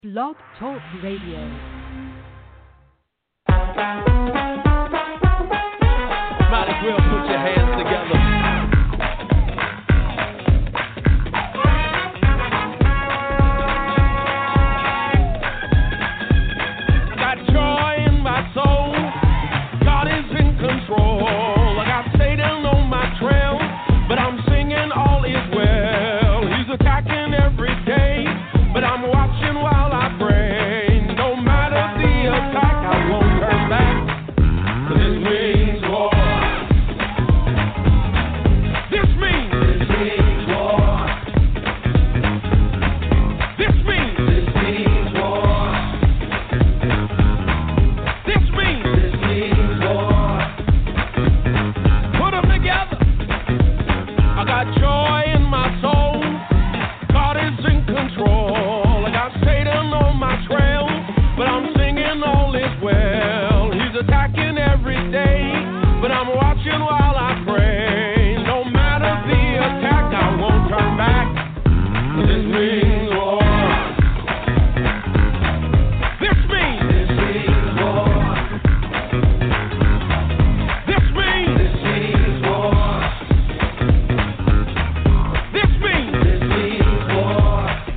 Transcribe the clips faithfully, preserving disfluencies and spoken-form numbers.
Blog Talk Radio. Might as well put your hands together. Got joy in my soul. God is in control. I got Satan on my trail, but I'm singing all is well. He's attacking every day, but I'm watching while I pray. No matter the attack, I won't turn back. 'Cause this means war. This means. This means war. This means. This means war. This means. This means war. Put them together. I got joy in my soul. God is in control. I got Satan on my trail, but I'm singing all is well. He's attacking every day, but I'm watching while I pray. No matter the attack, I won't turn back. 'Cause this means war. This means. This means war. This means. This means war. This means. This means war.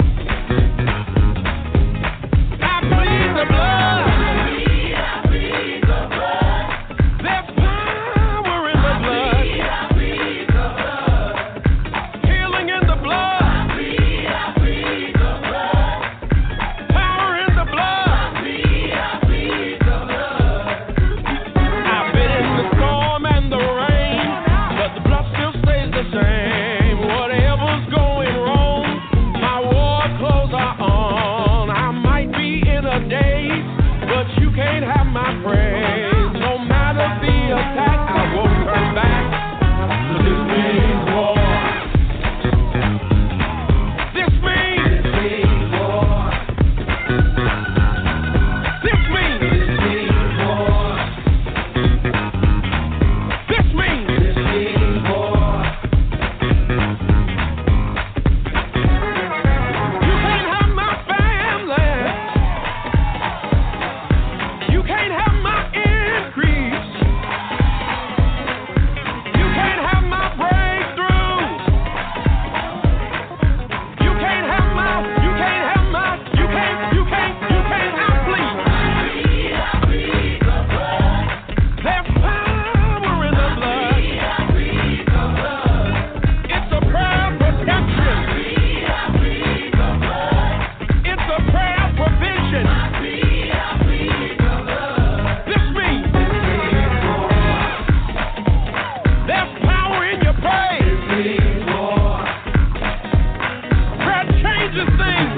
I plead the blood. I plead the blood. There's power in the blood. I plead the blood. Healing in the blood. I plead, I plead the blood. Power in the blood. I plead, I plead the blood. I've been in the storm and the rain, but the blood still stays the same. Whatever's going wrong, my war clothes are on. I might be in a daze, but you can't have my praise. No matter the attack, I won't turn back. 'Cause this means war. This means. This means war. This means. This means war. This means. This means war. You can't have my family. You can't have my increase. You can't have my breakthrough. You can't have my, you can't have my, you can't, you can't, you can't, I plead. I plead the blood. There's power in the blood. I plead the blood. It's a prayer of protection. I plead the blood. It's a prayer of provision. I plead, I plead the blood. This means. There's power in your praise. Prayer changes things.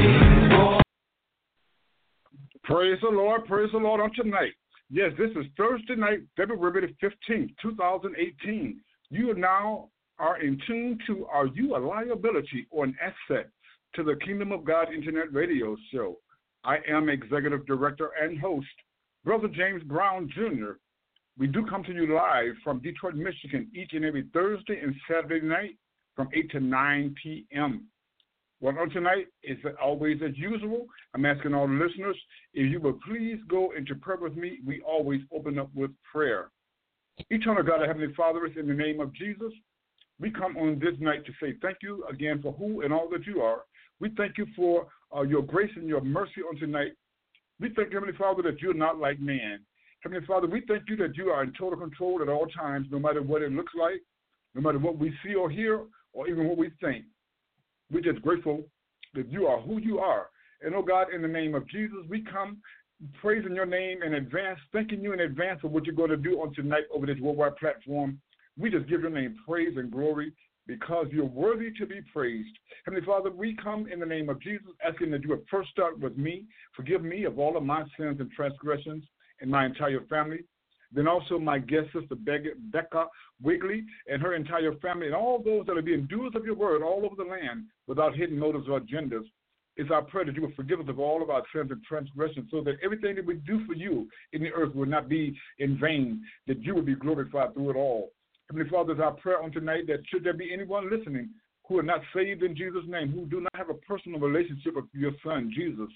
Praise the Lord, praise the Lord on tonight. Yes, this is Thursday night, February the fifteenth, twenty eighteen. You now are in tune to Are You a Liability or an Asset to the Kingdom of God Internet Radio Show. I am Executive Director and host, Brother James Brown Junior We do come to you live from Detroit, Michigan, each and every Thursday and Saturday night from eight to nine p.m. Well, on tonight, is always as usual, I'm asking all the listeners, if you will please go into prayer with me. We always open up with prayer. Eternal God, our Heavenly Father, in the name of Jesus, we come on this night to say thank you again for who and all that you are. We thank you for uh, your grace and your mercy on tonight. We thank you, Heavenly Father, that you're not like man. Heavenly Father, we thank you that you are in total control at all times, no matter what it looks like, no matter what we see or hear, or even what we think. We're just grateful that you are who you are. And, oh God, in the name of Jesus, we come praising your name in advance, thanking you in advance for what you're going to do on tonight over this worldwide platform. We just give your name praise and glory because you're worthy to be praised. Heavenly Father, we come in the name of Jesus, asking that you would first start with me. Forgive me of all of my sins and transgressions and my entire family. Then also my guest sister, Becca Wigley, and her entire family, and all those that are being doers of your word all over the land without hidden motives or agendas. It's our prayer that you will forgive us of all of our sins and transgressions so that everything that we do for you in the earth will not be in vain, that you will be glorified through it all. Heavenly Father, it's our prayer on tonight that should there be anyone listening who are not saved in Jesus' name, who do not have a personal relationship with your Son, Jesus,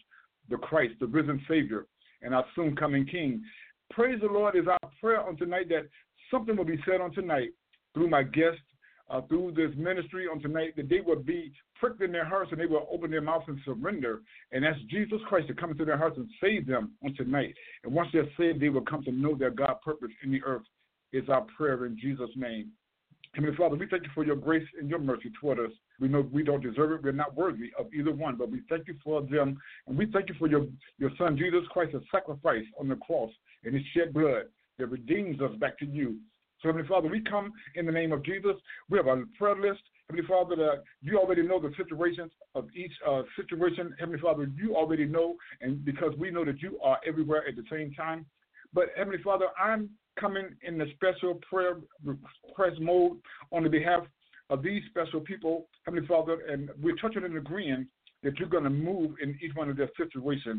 the Christ, the risen Savior, and our soon-coming King. Praise the Lord is our prayer on tonight that something will be said on tonight through my guests, uh, through this ministry on tonight, that they will be pricked in their hearts and they will open their mouths and surrender and ask Jesus Christ to come into their hearts and save them on tonight. And once they're saved, they will come to know their God purpose in the earth. Is our prayer in Jesus' name. Heavenly Father, we thank you for your grace and your mercy toward us. We know we don't deserve it. We're not worthy of either one, but we thank you for them. And we thank you for your, your Son, Jesus Christ's sacrifice on the cross and his shed blood that redeems us back to you. So, Heavenly Father, we come in the name of Jesus. We have a prayer list. Heavenly Father, that you already know the situations of each uh, situation. Heavenly Father, you already know, and because we know that you are everywhere at the same time. But, Heavenly Father, I'm coming in the special prayer request mode on the behalf of these special people, Heavenly Father, and we're touching and agreeing that you're going to move in each one of their situations.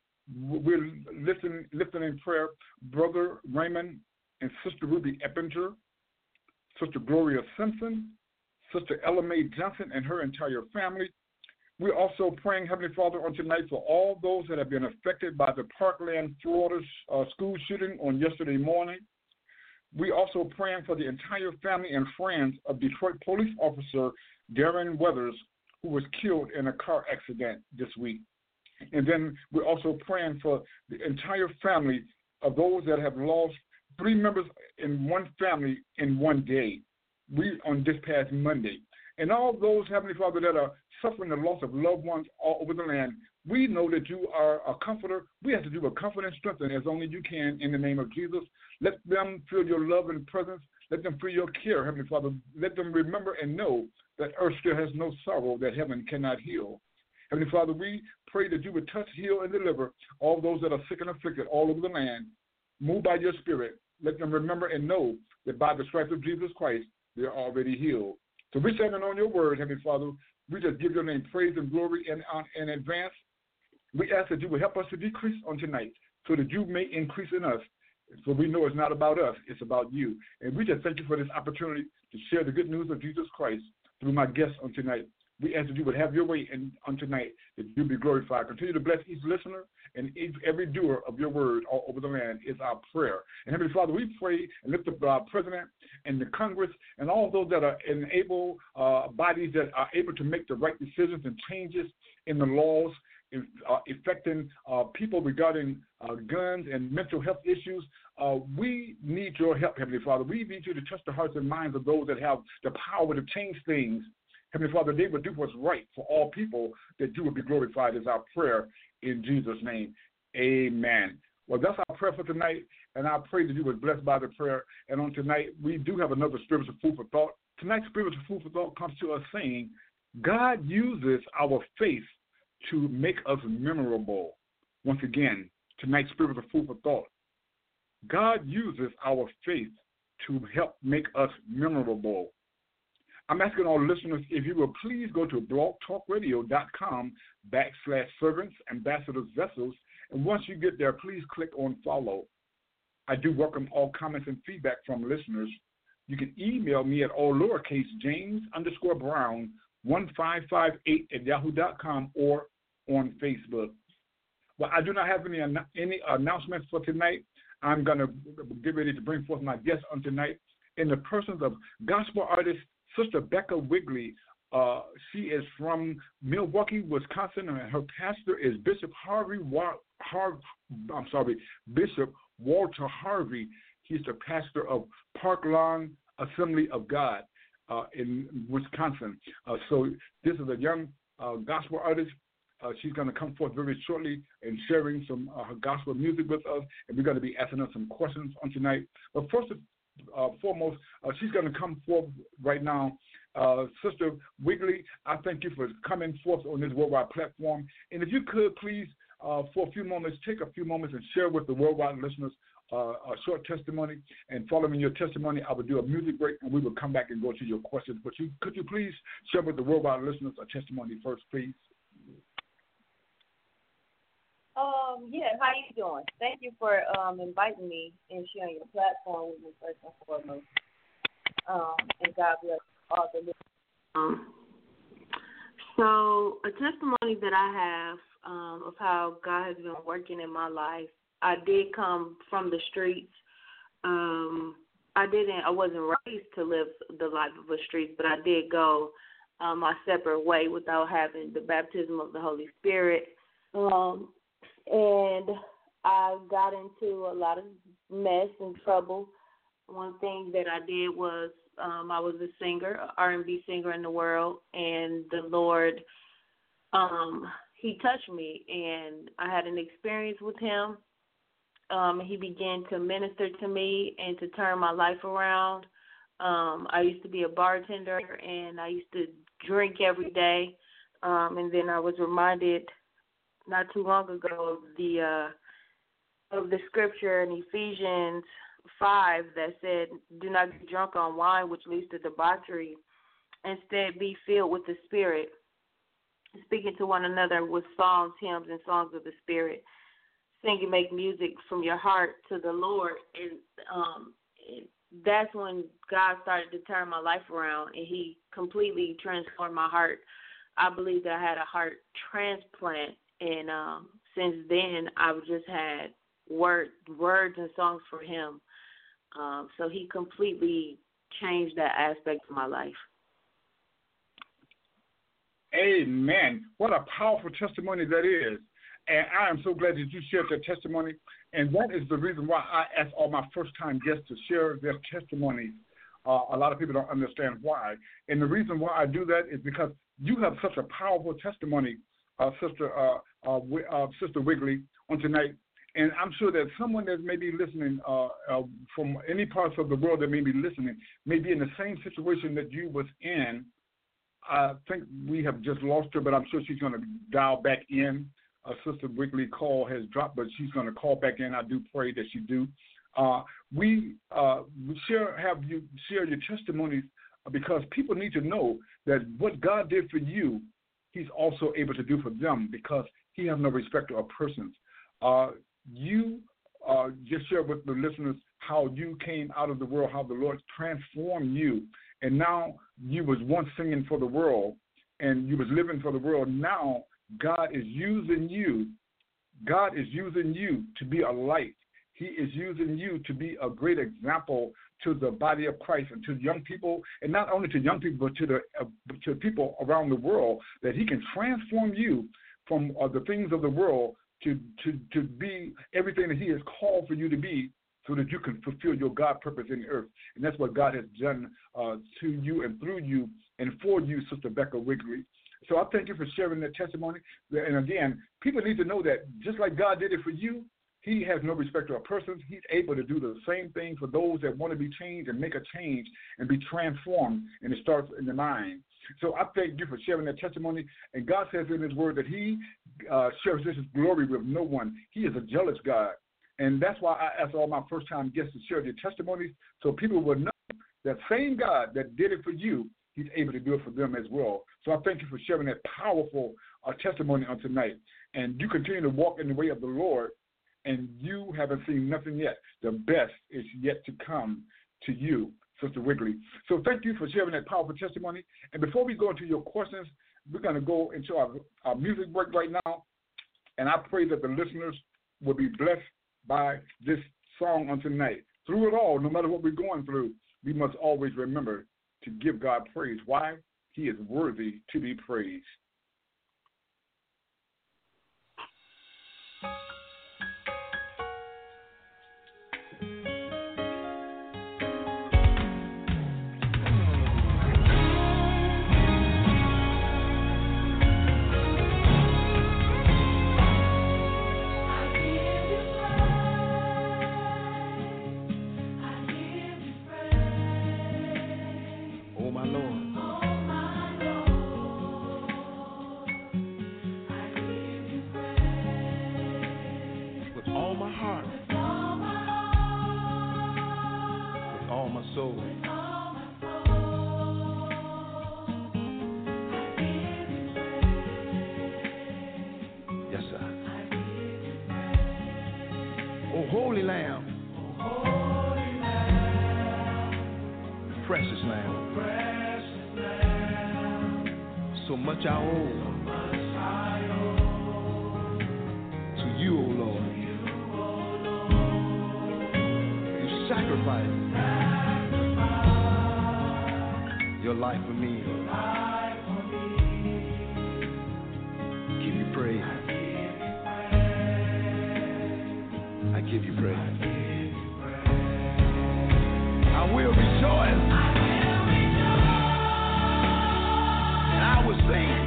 We're lifting, lifting in prayer Brother Raymond and Sister Ruby Eppinger, Sister Gloria Simpson, Sister Ella Mae Johnson and her entire family. We're also praying, Heavenly Father, on tonight for all those that have been affected by the Parkland, Florida uh, school shooting on yesterday morning. We're also praying for the entire family and friends of Detroit police officer Darren Weathers, who was killed in a car accident this week. And then we're also praying for the entire family of those that have lost three members in one family in one day. We on this past Monday. And all those, Heavenly Father, that are suffering the loss of loved ones all over the land, we know that you are a comforter. We have to do a comfort and strengthen as only you can in the name of Jesus. Let them feel your love and presence. Let them feel your care, Heavenly Father. Let them remember and know that earth still has no sorrow that heaven cannot heal. Heavenly Father, we pray that you would touch, heal, and deliver all those that are sick and afflicted all over the land. Move by your Spirit. Let them remember and know that by the stripes of Jesus Christ, they're already healed. So we're standing on your word, Heavenly Father. We just give your name praise and glory in, in advance. We ask that you will help us to decrease on tonight so that you may increase in us. So we know it's not about us, it's about you. And we just thank you for this opportunity to share the good news of Jesus Christ through my guests on tonight. We ask that you would have your way in, on tonight, that you be glorified. Continue to bless each listener and each, every doer of your word all over the land is our prayer. And Heavenly Father, we pray and lift up our president and the Congress and all those that are enable uh, bodies that are able to make the right decisions and changes in the laws in, uh, affecting uh, people regarding uh, guns and mental health issues. Uh, we need your help, Heavenly Father. We need you to touch the hearts and minds of those that have the power to change things. Heavenly Father, they would do what's right for all people, that you would be glorified is our prayer in Jesus' name. Amen. Well, that's our prayer for tonight, and I pray that you were blessed by the prayer. And on tonight, we do have another spiritual food for thought. Tonight's spiritual food for thought comes to us saying, God uses our faith to make us memorable. Once again, tonight's spiritual food for thought. God uses our faith to help make us memorable. I'm asking all listeners, if you will please go to blogtalkradio.com backslash servants, ambassadors, vessels, and once you get there, please click on follow. I do welcome all comments and feedback from listeners. You can email me at all lowercase James underscore Brown one five five eight at yahoo dot com or on Facebook. Well, I do not have any any announcements for tonight. I'm going to get ready to bring forth my guests on tonight in the persons of gospel artist Sister Becca Wigley. Uh, she is from Milwaukee, Wisconsin, and her pastor is Bishop Harvey. Wa- Har- I'm sorry, Bishop Walter Harvey. He's the pastor of Park Lawn Assembly of God uh, in Wisconsin. Uh, so this is a young uh, gospel artist. Uh, she's going to come forth very shortly and sharing some uh, her gospel music with us, and we're going to be asking her some questions on tonight. But first and uh, foremost, uh, she's going to come forth right now. Uh, Sister Wigley, I thank you for coming forth on this worldwide platform. And if you could please, uh, for a few moments, take a few moments and share with the worldwide listeners uh, a short testimony. And following your testimony, I will do a music break, and we will come back and go to your questions. But you, could you please share with the worldwide listeners a testimony first, please? Um, yeah, how you doing? Thank you for um, inviting me and sharing your platform with me first and foremost. Um, and God bless all the listeners. Um, so a testimony that I have um, of how God has been working in my life. I did come from the streets. Um, I didn't. I wasn't raised to live the life of the streets, but I did go um, my separate way without having the baptism of the Holy Spirit. Um, and I got into a lot of mess and trouble. One thing that I did was um, I was a singer, an R and B singer in the world, and the Lord, um, He touched me, and I had an experience with Him. Um, he began to minister to me and to turn my life around. Um, I used to be a bartender, and I used to drink every day. Um, and then I was reminded not too long ago of the uh, of the scripture in Ephesians five that said, "Do not get drunk on wine, which leads to debauchery. Instead, be filled with the Spirit, speaking to one another with psalms, hymns, and songs of the Spirit. Sing and make music from your heart to the Lord." And um, it, that's when God started to turn my life around, and He completely transformed my heart. I believe that I had a heart transplant, and um, since then I've just had word, words and songs for Him. Um, so He completely changed that aspect of my life. Amen. What a powerful testimony that is. And I am so glad that you shared that testimony. And that is the reason why I ask all my first-time guests to share their testimonies. Uh, a lot of people don't understand why. And the reason why I do that is because you have such a powerful testimony, uh, Sister uh, uh, uh, Sister Wiggly, on tonight. And I'm sure that someone that may be listening uh, uh, from any parts of the world that may be listening may be in the same situation that you was in. I think we have just lost her, but I'm sure she's going to dial back in. Uh, Sister Wiggly call has dropped, but she's going to call back in. I do pray that she do. Uh, we uh, we share have you share your testimonies because people need to know that what God did for you, He's also able to do for them because He has no respect of persons. Uh, you uh, just share with the listeners how you came out of the world, how the Lord transformed you, and now you was once singing for the world, and you was living for the world. Now God is using you. God is using you to be a light. He is using you to be a great example to the body of Christ and to young people, and not only to young people, but to the uh, to people around the world, that He can transform you from uh, the things of the world to, to, to be everything that He has called for you to be, so that you can fulfill your God purpose in the earth. And that's what God has done uh, to you and through you and for you, Sister Becca Wiggly. So I thank you for sharing that testimony. And again, people need to know that just like God did it for you, He has no respect of persons. He's able to do the same thing for those that want to be changed and make a change and be transformed, and it starts in the mind. So I thank you for sharing that testimony. And God says in His word that He uh, shares His glory with no one. He is a jealous God. And that's why I ask all my first-time guests to share their testimonies so people will know that same God that did it for you, He's able to do it for them as well. So I thank you for sharing that powerful uh, testimony on tonight. And you continue to walk in the way of the Lord, and you haven't seen nothing yet. The best is yet to come to you, Sister Wiggly. So thank you for sharing that powerful testimony. And before we go into your questions, we're going to go into our, our music break right now. And I pray that the listeners will be blessed by this song on tonight. Through it all, no matter what we're going through, we must always remember to give God praise. Why? He is worthy to be praised. life for me. Give you praise. I give you praise. I will rejoice. And I will sing.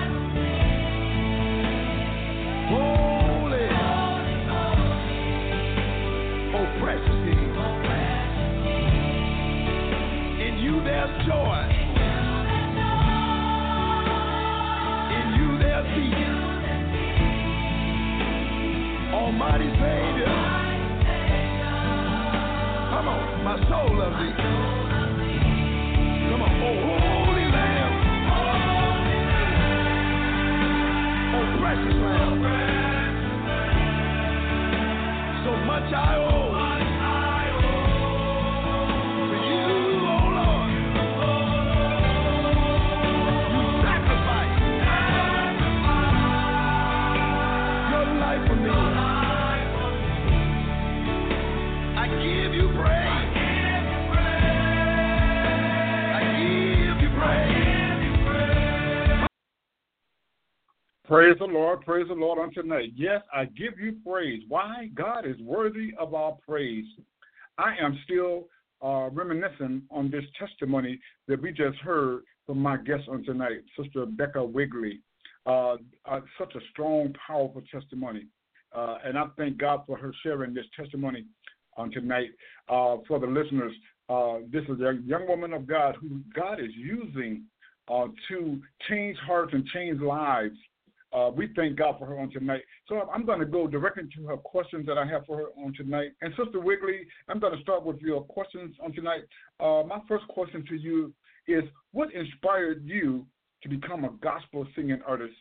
Holy. Oh, precious King. In you there's joy. In you there's peace. Almighty Savior. Come on, my soul loves thee. Come on, oh holy Lamb. Oh precious Lamb. So much I owe. To you, oh Lord. You sacrificed your life for me. I give you praise. I give you praise. Praise the Lord, praise the Lord on tonight. Yes, I give you praise. Why? God is worthy of our praise. I am still uh, reminiscing on this testimony that we just heard from my guest on tonight, Sister Becca Wigley. Uh, uh, such a strong, powerful testimony. Uh, and I thank God for her sharing this testimony on tonight. Uh, for the listeners, uh, this is a young woman of God who God is using uh, to change hearts and change lives. Uh, we thank God for her on tonight. So I'm going to go directly to her questions that I have for her on tonight. And Sister Wigley, I'm going to start with your questions on tonight. Uh, my first question to you is, what inspired you to become a gospel singing artist?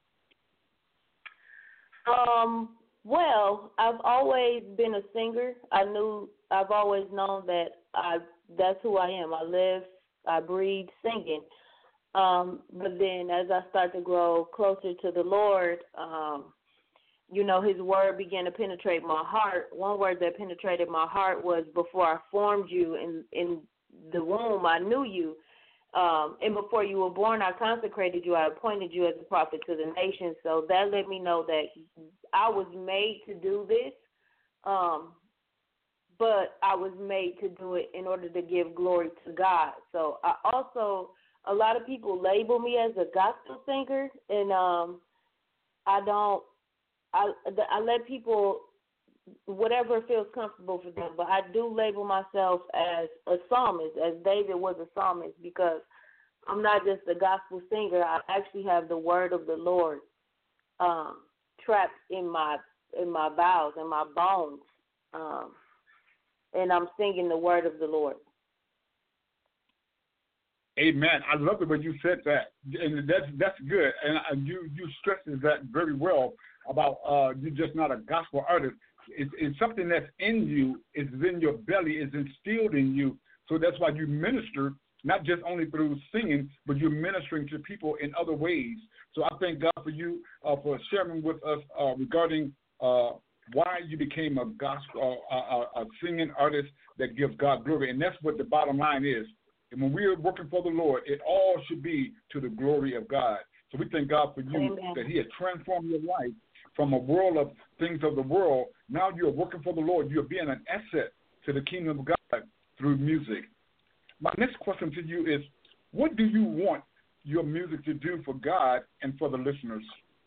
Um, well, I've always been a singer. I knew, I've always known that I that's who I am. I live, I breathe singing. Um, but then as I start to grow closer to the Lord, um, you know, his word began to penetrate my heart. One word that penetrated my heart was, before I formed you in, in the womb, I knew you. Um, and before you were born, I consecrated you. I appointed you as a prophet to the nations. So that let me know that I was made to do this, um, but I was made to do it in order to give glory to God. So I also, a lot of people label me as a gospel singer, and um, I don't, I, I let people, whatever feels comfortable for them, but I do label myself as a psalmist, as David was a psalmist, because I'm not just a gospel singer. I actually have the word of the Lord um, trapped in my in my bowels, in my bones, um, and I'm singing the word of the Lord. Amen. I love it when you said that, and that's that's good. And you you stressed that very well about uh, you're just not a gospel artist. It's, it's something that's in you, it's in your belly, it's instilled in you. So that's why you minister, not just only through singing, but you're ministering to people in other ways. So I thank God for you uh, for sharing with us uh, regarding uh, why you became a gospel, uh, a, a singing artist that gives God glory. And that's what the bottom line is. And when we are working for the Lord, it all should be to the glory of God. So we thank God for you, Amen, that he has transformed your life from a world of things of the world. Now you're working for the Lord. You're being an asset to the kingdom of God through music. My next question to you is, what do you want your music to do for God and for the listeners?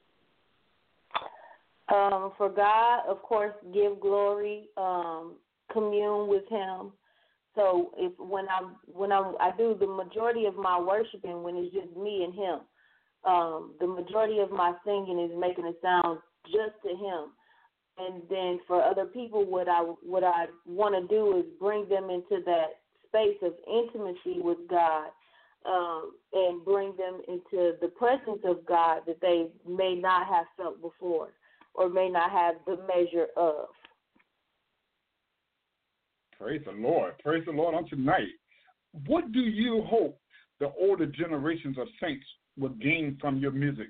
Um, for God, of course, give glory, um, commune with him. So if when I'm when I'm I do the majority of my worshiping when it's just me and him, um, the majority of my singing is making a sound just to him. And then for other people, what I what I want to do is bring them into that space of intimacy with God, um, and bring them into the presence of God that they may not have felt before or may not have the measure of. Praise the Lord. Praise the Lord on tonight. What do you hope the older generations of saints will gain from your music?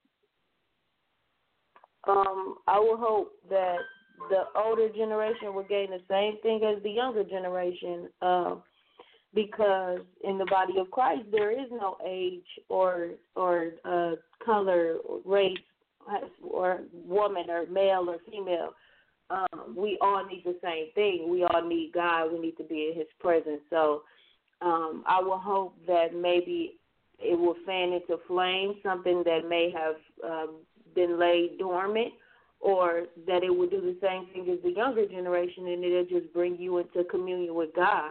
Um, I would hope that the older generation will gain the same thing as the younger generation. Uh, because in the body of Christ there is no age or or uh, color, or race, or woman or male or female. Um, we all need the same thing. We all need God. We need to be in His presence. So um, I will hope that maybe it will fan into flame something that may have um, been laid dormant, or that it will do the same thing as the younger generation, and it'll just bring you into communion with God.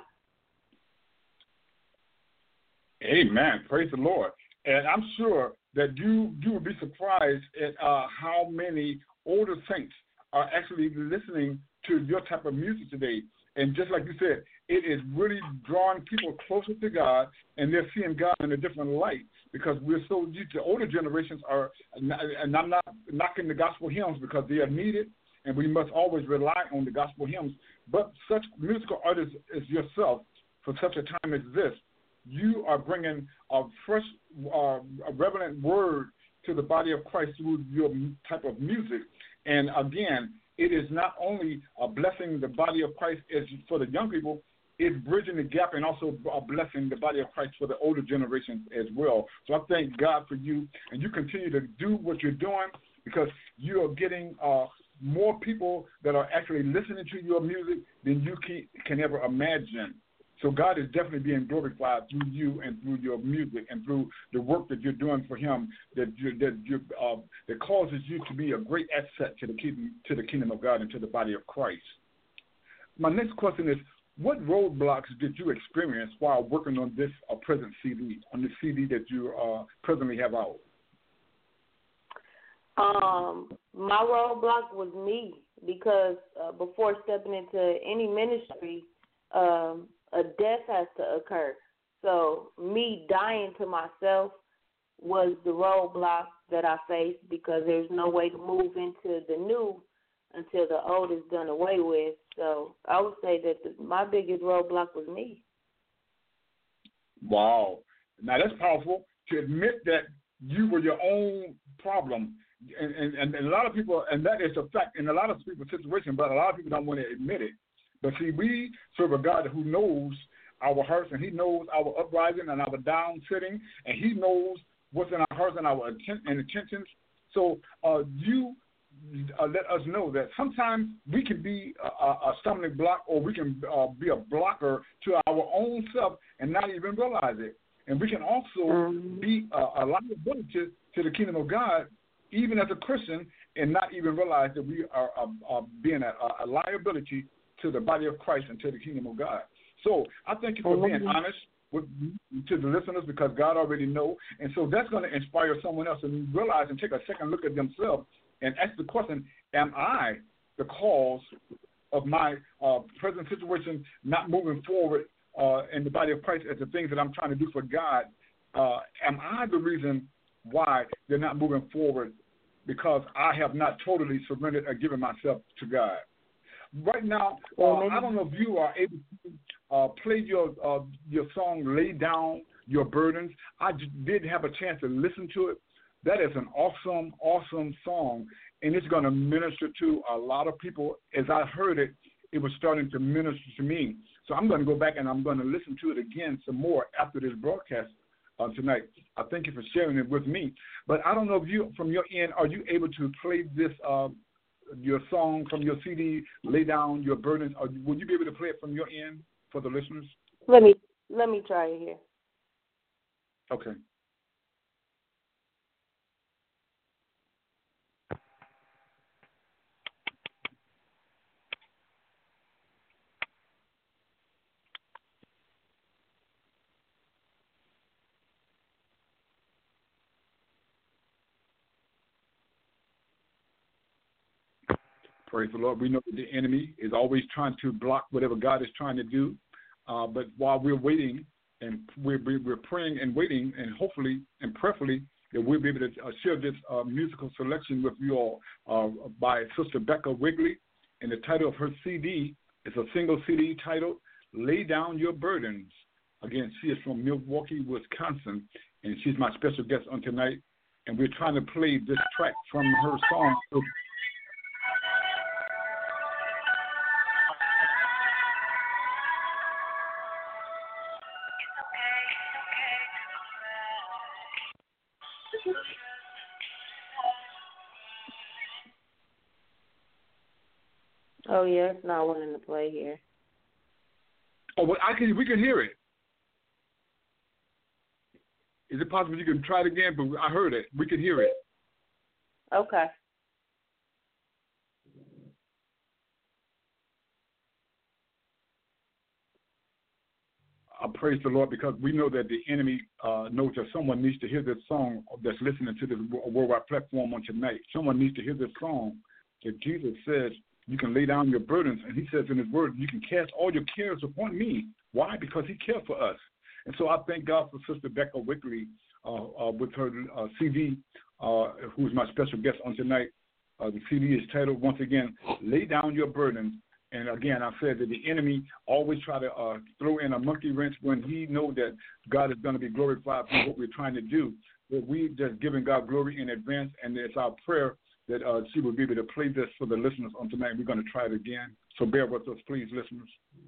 Amen. Praise the Lord. And I'm sure that you you will be surprised at uh, how many older saints are actually listening to your type of music today. And just like you said, it is really drawing people closer to God, and they're seeing God in a different light, because we're so used to older generations are, and I'm not knocking the gospel hymns because they are needed, and we must always rely on the gospel hymns. But such musical artists as yourself, for such a time as this, you are bringing a fresh, uh, a relevant word to the body of Christ through your type of music. And again, it is not only a blessing the body of Christ as for the young people, it's bridging the gap and also a blessing the body of Christ for the older generations as well. So I thank God for you, and you continue to do what you're doing, because you are getting uh, more people that are actually listening to your music than you can, can ever imagine. So God is definitely being glorified through you and through your music and through the work that you're doing for Him, that you, that you, uh, that causes you to be a great asset to the kingdom, to the kingdom of God and to the body of Christ. My next question is, what roadblocks did you experience while working on this uh, present C D, on the C D that you uh, presently have out? Um, my roadblock was me, because uh, before stepping into any ministry, um, a death has to occur. So me dying to myself was the roadblock that I faced, because there's no way to move into the new until the old is done away with. So I would say that the, my biggest roadblock was me. Wow. Now that's powerful, to admit that you were your own problem. And, and, and a lot of people, and that is a fact in a lot of people's situations, but a lot of people don't want to admit it. But see, we serve a God who knows our hearts, and He knows our uprising and our down sitting, and He knows what's in our hearts and our intent and intentions. So uh, you uh, let us know that sometimes we can be a, a stumbling block, or we can uh, be a blocker to our own self and not even realize it. And we can also um, be a, a liability to the kingdom of God, even as a Christian, and not even realize that we are, are, are being a, a liability to the body of Christ and to the kingdom of God. So I thank you for being honest with to the listeners, because God already knows. And so that's going to inspire someone else to realize and take a second look at themselves and ask the question, am I the cause of my uh, present situation not moving forward uh, in the body of Christ as the things that I'm trying to do for God? Uh, am I the reason why they're not moving forward, because I have not totally surrendered or given myself to God? Right now, uh, I don't know if you are able to uh, play your uh, your song, Lay Down Your Burdens. I j- did have a chance to listen to it. That is an awesome, awesome song, and it's going to minister to a lot of people. As I heard it, it was starting to minister to me. So I'm going to go back and I'm going to listen to it again some more after this broadcast uh, tonight. I thank you for sharing it with me. But I don't know if you, from your end, are you able to play this uh, your song from your C D, Lay Down Your Burdens? Or would you be able to play it from your end for the listeners? Let me let me try it here. Okay. Praise the Lord. We know that the enemy is always trying to block whatever God is trying to do. Uh, but while we're waiting, and we're, we're praying and waiting, and hopefully and prayerfully that we'll be able to uh, share this uh, musical selection with you all uh, by Sister Becca Wigley. And the title of her C D is a single C D titled, Lay Down Your Burdens. Again, she is from Milwaukee, Wisconsin, and she's my special guest on tonight. And we're trying to play this track from her song. Oh yeah, it's not wanting to play here. Oh, well, I can. We can hear it. Is it possible you can try it again? But I heard it. We can hear it. Okay. I praise the Lord because we know that the enemy uh, knows that someone needs to hear this song that's listening to this worldwide platform on tonight. Someone needs to hear this song that Jesus says you can lay down your burdens, and he says in his word, you can cast all your cares upon me. Why? Because he cares for us. And so I thank God for Sister Becca Wickley uh, uh, with her uh, C D, uh, who's my special guest on tonight. Uh, the C D is titled, once again, Lay Down Your Burdens. And again, I said that the enemy always try to uh, throw in a monkey wrench when he know that God is going to be glorified for what we're trying to do. But we just giving God glory in advance, and it's our prayer that uh, she will be able to play this for the listeners on tonight. We're going to try it again. So bear with us, please, listeners.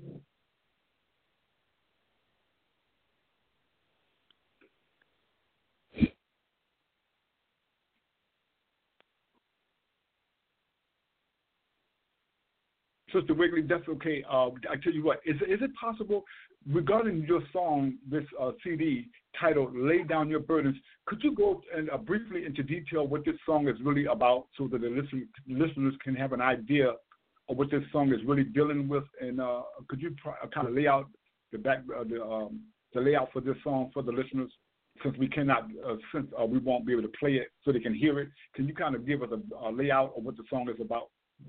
Sister Wiggly, that's okay. Uh, I tell you what, is, is it possible, regarding your song, this uh, C D titled Lay Down Your Burdens, could you go and, uh, briefly into detail what this song is really about so that the listen, listeners can have an idea of what this song is really dealing with? And uh, could you pr- kind of lay out the, back, uh, the, um, the layout for this song for the listeners? Since we cannot, uh, since uh, we won't be able to play it so they can hear it, can you kind of give us a, a layout of what the song is about?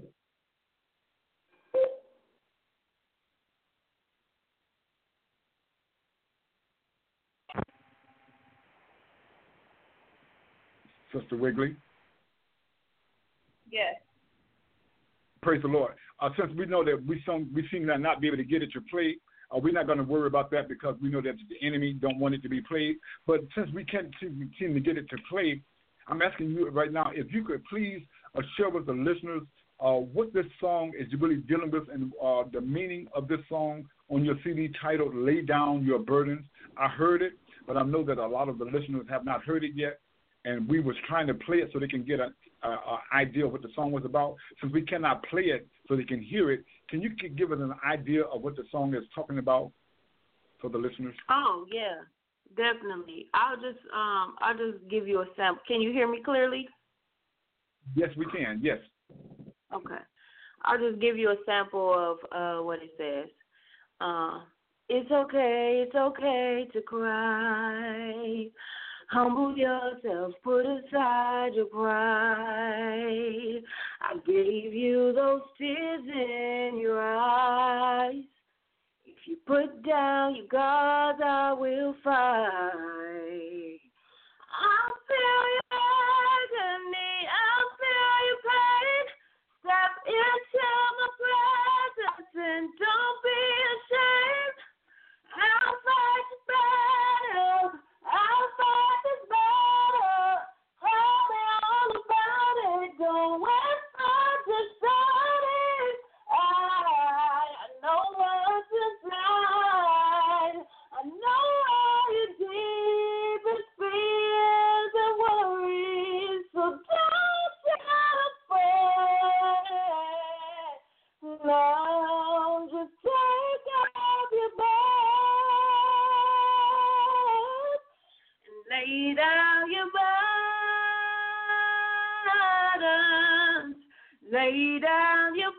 Sister Wiggly? Yes. Praise the Lord. Uh, since we know that we some we seem to not be able to get it to play, uh, we're not going to worry about that because we know that the enemy don't want it to be played. But since we can't seem, seem to get it to play, I'm asking you right now if you could please uh, share with the listeners uh, what this song is really dealing with and uh, the meaning of this song on your C D titled Lay Down Your Burdens. I heard it, but I know that a lot of the listeners have not heard it yet. And we was trying to play it so they can get an idea of what the song was about. Since we cannot play it so they can hear it, can you give us an idea of what the song is talking about for the listeners? Oh yeah, definitely. I'll just um I'll just give you a sample. Can you hear me clearly? Yes, we can. Yes. Okay. I'll just give you a sample of uh, what it says. Uh, it's okay, it's okay to cry. Humble yourself, put aside your pride. I gave you those tears in your eyes. If you put down your guards, I will fight. I'll feel your agony, I'll feel your pain. Step into my presence and don't be ashamed. I'll fight the battle. I'll fight this battle. Tell me all about it. Don't wait for decided. I, I know what's inside. I know all your deepest fears and worries. So don't get afraid. No, just take off your bed. Lay down your burdens. Lay down your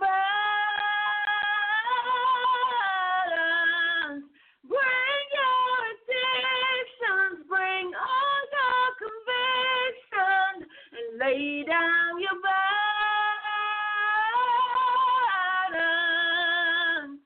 burdens. Bring your addictions. Bring all your convictions. And lay down your burdens.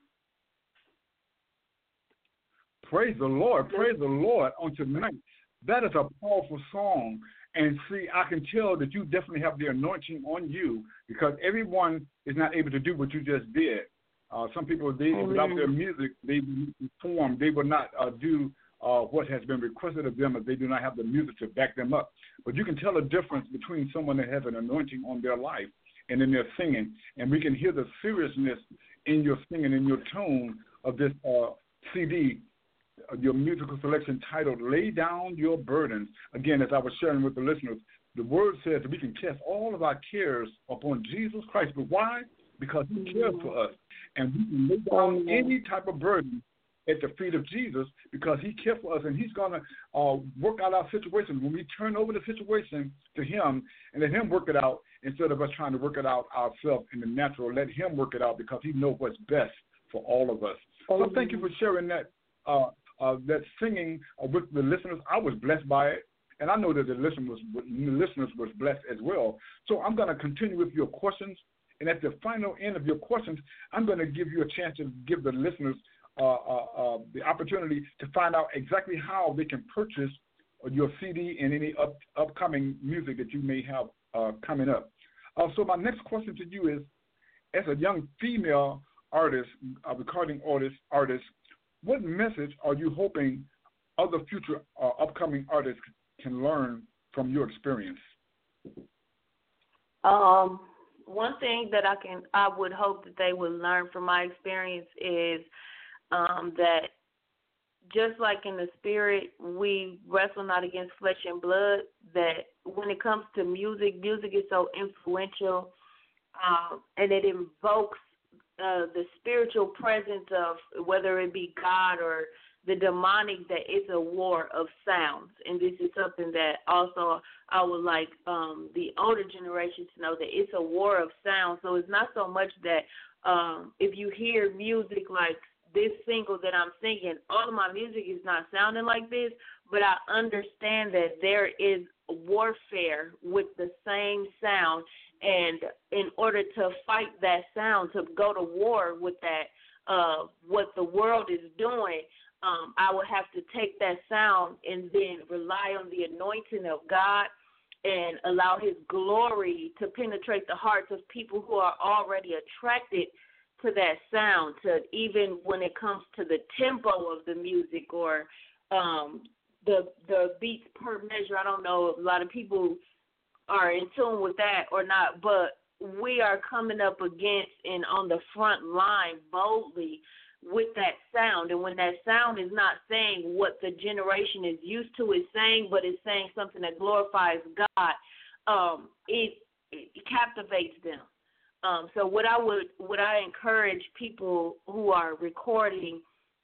Praise the Lord. Praise the Lord on tonight. That is a powerful song. And see, I can tell that you definitely have the anointing on you because everyone is not able to do what you just did. Uh, some people, they, without their music, they perform. They will not uh, do uh, what has been requested of them if they do not have the music to back them up. But you can tell a difference between someone that has an anointing on their life and in their singing. And we can hear the seriousness in your singing, in your tone of this uh, C D, your musical selection titled Lay Down Your Burdens. Again, as I was sharing with the listeners, the word says that we can cast all of our cares upon Jesus Christ. But why? because he cares for us. And we can lay down any type of burden at the feet of Jesus because he cares for us, and he's going to uh, work out our situation. When we turn over the situation to him and let him work it out instead of us trying to work it out ourselves in the natural, let him work it out because he knows what's best for all of us. So thank you for sharing that uh, uh, that singing uh, with the listeners. I was blessed by it, and I know that the listeners was, the listeners was blessed as well. So I'm going to continue with your questions, and at the final end of your questions, I'm going to give you a chance to give the listeners uh, uh, uh, the opportunity to find out exactly how they can purchase your C D and any up, upcoming music that you may have uh, coming up. Uh, so my next question to you is, as a young female artist, a recording artist, artist, what message are you hoping other future uh, upcoming artists can learn from your experience? Um, one thing that I can, I would hope that they would learn from my experience is um, that just like in the spirit, we wrestle not against flesh and blood, that when it comes to music, music is so influential, um, and it invokes uh, the spiritual presence of whether it be God or the demonic, that it's a war of sounds. And this is something that also I would like um, the older generation to know, that it's a war of sounds. So it's not so much that um, if you hear music like this single that I'm singing, all of my music is not sounding like this, but I understand that there is warfare with the same sound, and in order to fight that sound, to go to war with that, uh, what the world is doing, um, I would have to take that sound and then rely on the anointing of God and allow his glory to penetrate the hearts of people who are already attracted to that sound, to even when it comes to the tempo of the music or um, the the beats per measure. I don't know if a lot of people are in tune with that or not, but we are coming up against and on the front line boldly with that sound. And when that sound is not saying what the generation is used to is saying, but it's saying something that glorifies God, um, it, it captivates them. Um, so what I would, what I encourage people who are recording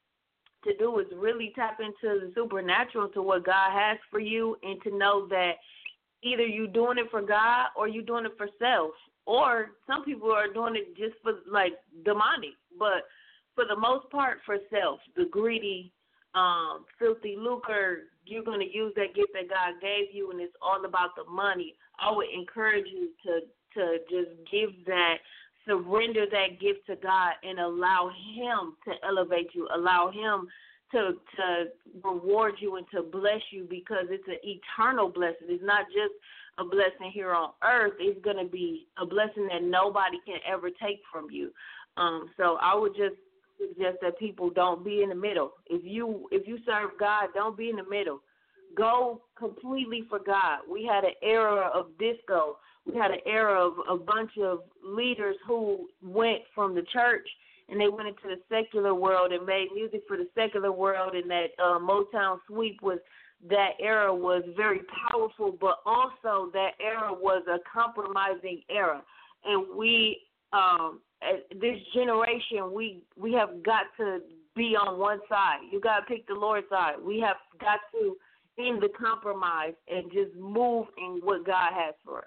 to do is really tap into the supernatural, to what God has for you, and to know that either you're doing it for God or you're doing it for self. Or some people are doing it just for, like, demonic. But for the most part, for self, the greedy, um, filthy lucre, you're going to use that gift that God gave you, and it's all about the money. I would encourage you to to just give that, surrender that gift to God and allow him to elevate you, allow him to to reward you and to bless you, because it's an eternal blessing. It's not just a blessing here on earth. It's going to be a blessing that nobody can ever take from you. Um, so I would just suggest that people don't be in the middle. If you if you serve God, don't be in the middle. Go completely for God. We had an era of disco. We had an era of a bunch of leaders who went from the church and they went into the secular world and made music for the secular world, and that uh, Motown sweep was, that era was very powerful, but also that era was a compromising era. And we, um, this generation, we, we have got to be on one side. You got to pick the Lord's side. We have got to end the compromise and just move in what God has for us.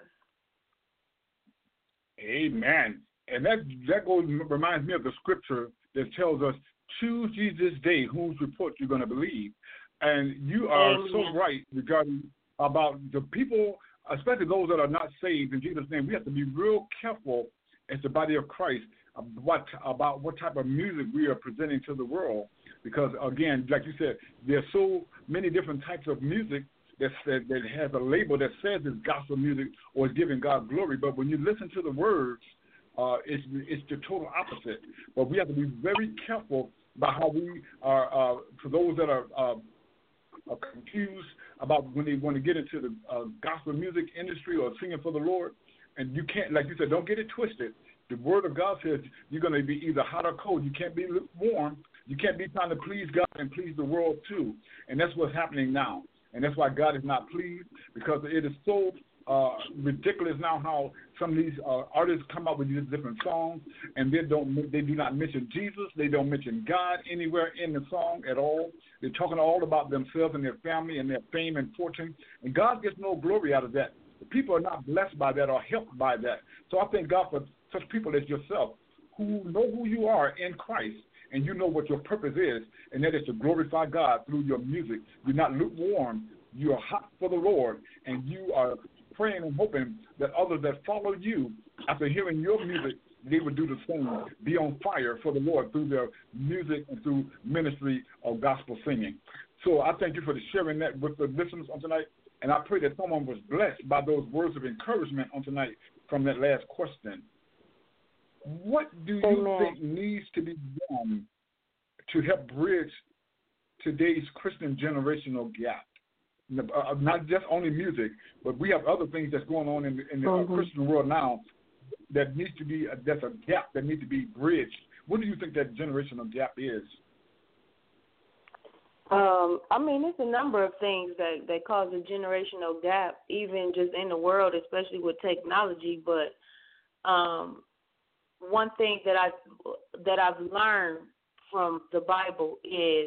Amen. And that that goes reminds me of the scripture that tells us, choose ye this day whose report you're going to believe. And you are Amen. So right regarding about the people, especially those that are not saved in Jesus' name. We have to be real careful as the body of Christ what about what type of music we are presenting to the world. Because, again, like you said, there's so many different types of music that, that, that has a label that says it's gospel music or it's giving God glory. But when you listen to the words, uh, it's, it's the total opposite. But we have to be very careful about how we are, uh, for those that are, uh, are confused about when they want to get into the uh, gospel music industry or singing for the Lord. And you can't, like you said, don't get it twisted. The word of God says you're going to be either hot or cold. You can't be lukewarm. You can't be trying to please God and please the world too. And that's what's happening now. And that's why God is not pleased, because it is so uh, ridiculous now how some of these uh, artists come up with these different songs, and they don't they do not mention Jesus, they don't mention God anywhere in the song at all. They're talking all about themselves and their family and their fame and fortune, and God gets no glory out of that. The people are not blessed by that or helped by that. So I thank God for such people as yourself who know who you are in Christ, and you know what your purpose is, and that is to glorify God through your music. You're not lukewarm. You are hot for the Lord, and you are praying and hoping that others that follow you after hearing your music, they would do the same, be on fire for the Lord through their music and through ministry of gospel singing. So I thank you for sharing that with the listeners on tonight, and I pray that someone was blessed by those words of encouragement on tonight from that last question. What do you Amen. think needs to be done to help bridge today's Christian generational gap? Uh, not just only music, but we have other things that's going on in the, in the mm-hmm. uh, Christian world now that needs to be, a, that's a gap that needs to be bridged. What do you think that generational gap is? Um, I mean, it's a number of things that, that cause a generational gap, even just in the world, especially with technology. But um, one thing that I that I've learned from the Bible is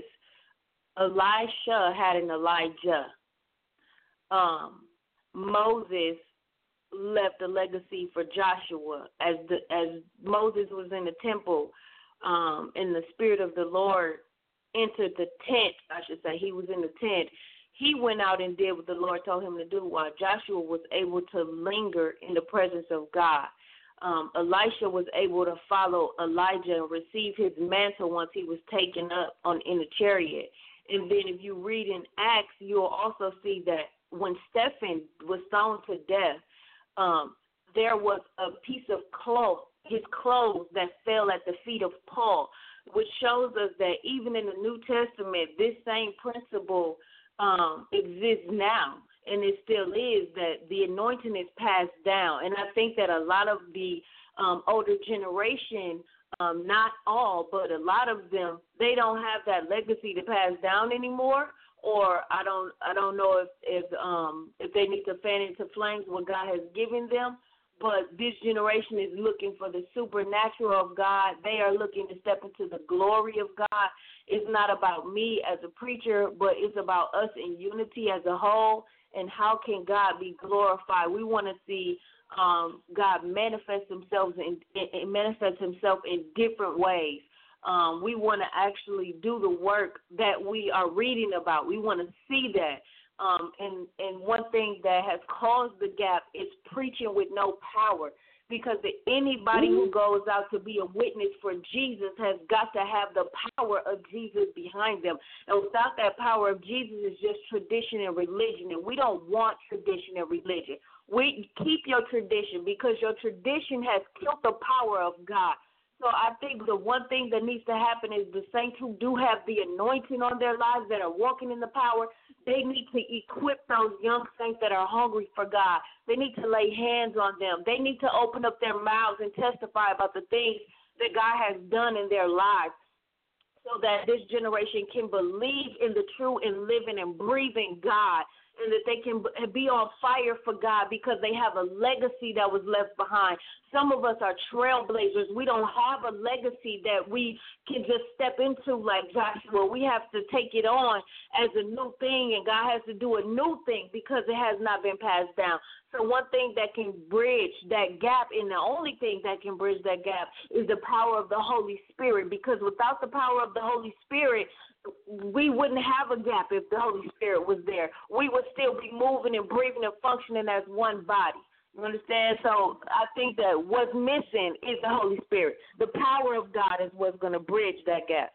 Elisha had an Elijah. Um, Moses left a legacy for Joshua. As the, as Moses was in the temple, um, and the Spirit of the Lord entered the tent, I should say, he was in the tent. He went out and did what the Lord told him to do, while Joshua was able to linger in the presence of God. Um, Elisha was able to follow Elijah and receive his mantle once he was taken up on in the chariot. And then if you read in Acts, you'll also see that when Stephen was stoned to death, um, there was a piece of cloth, his clothes, that fell at the feet of Paul, which shows us that even in the New Testament, this same principle um, exists now, and it still is, that the anointing is passed down. And I think that a lot of the um, older generation, um, not all, but a lot of them, they don't have that legacy to pass down anymore. Or I don't, I don't know if if um, if they need to fan into flames what God has given them. But this generation is looking for the supernatural of God. They are looking to step into the glory of God. It's not about me as a preacher, but it's about us in unity as a whole. And how can God be glorified? We want to see um, God manifest Himself in, in manifest Himself in different ways. Um, we want to actually do the work that we are reading about. We want to see that. Um, and, and one thing that has caused the gap is preaching with no power, because anybody who goes out to be a witness for Jesus has got to have the power of Jesus behind them. And without that power of Jesus, it's just tradition and religion, and we don't want tradition and religion. We keep your tradition, because your tradition has killed the power of God. So I think the one thing that needs to happen is the saints who do have the anointing on their lives, that are walking in the power, they need to equip those young saints that are hungry for God. They need to lay hands on them. They need to open up their mouths and testify about the things that God has done in their lives, so that this generation can believe in the true and living and breathing God, and that they can be on fire for God because they have a legacy that was left behind. Some of us are trailblazers. We don't have a legacy that we can just step into like Joshua. We have to take it on as a new thing, and God has to do a new thing because it has not been passed down. So one thing that can bridge that gap, and the only thing that can bridge that gap, is the power of the Holy Spirit, because without the power of the Holy Spirit, we wouldn't have a gap if the Holy Spirit was there. We would still be moving and breathing and functioning as one body. You understand? So I think that what's missing is the Holy Spirit. The power of God is what's going to bridge that gap.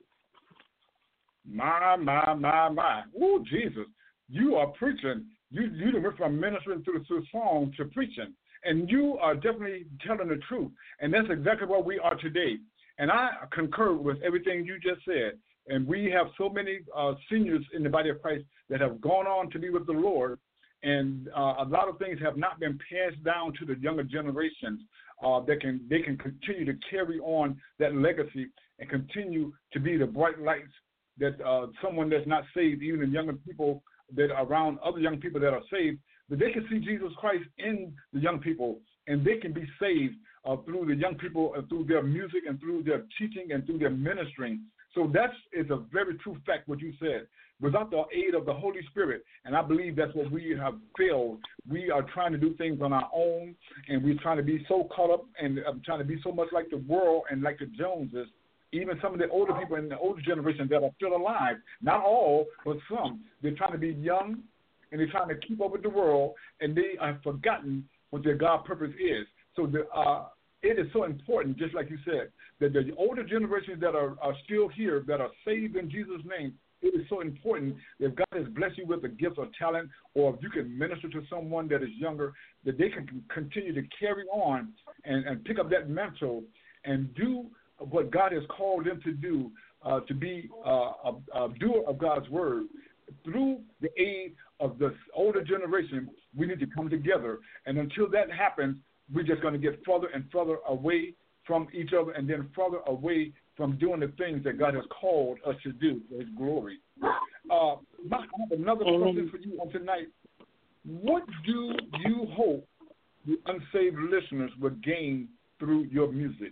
My, my, my, my. Ooh, Jesus. You are preaching. You you went from ministering through the song to preaching. And you are definitely telling the truth. And that's exactly what we are today. And I concur with everything you just said. And we have so many uh, seniors in the body of Christ that have gone on to be with the Lord, and uh, a lot of things have not been passed down to the younger generations uh, that can they can continue to carry on that legacy and continue to be the bright lights that uh, someone that's not saved, even the younger people that are around other young people that are saved, that they can see Jesus Christ in the young people, and they can be saved uh, through the young people, and through their music, and through their teaching, and through their ministering. So that is a very true fact, what you said. Without the aid of the Holy Spirit, and I believe that's what we have failed. We are trying to do things on our own, and we're trying to be so caught up and uh, trying to be so much like the world and like the Joneses. Even some of the older people in the older generation that are still alive, not all, but some, they're trying to be young, and they're trying to keep up with the world, and they have forgotten what their God purpose is. So the, uh, it is so important, just like you said, that the older generations that are, are still here, that are saved in Jesus' name, it is so important if God has blessed you with a gift or talent, or if you can minister to someone that is younger, that they can continue to carry on and, and pick up that mantle and do what God has called them to do, uh, to be uh, a, a doer of God's word. Through the aid of the older generation, we need to come together. And until that happens, we're just going to get further and further away from each other, and then further away from doing the things that God has called us to do for his glory. Uh, I have another Amen. question for you on tonight. What do you hope the unsaved listeners will gain through your music?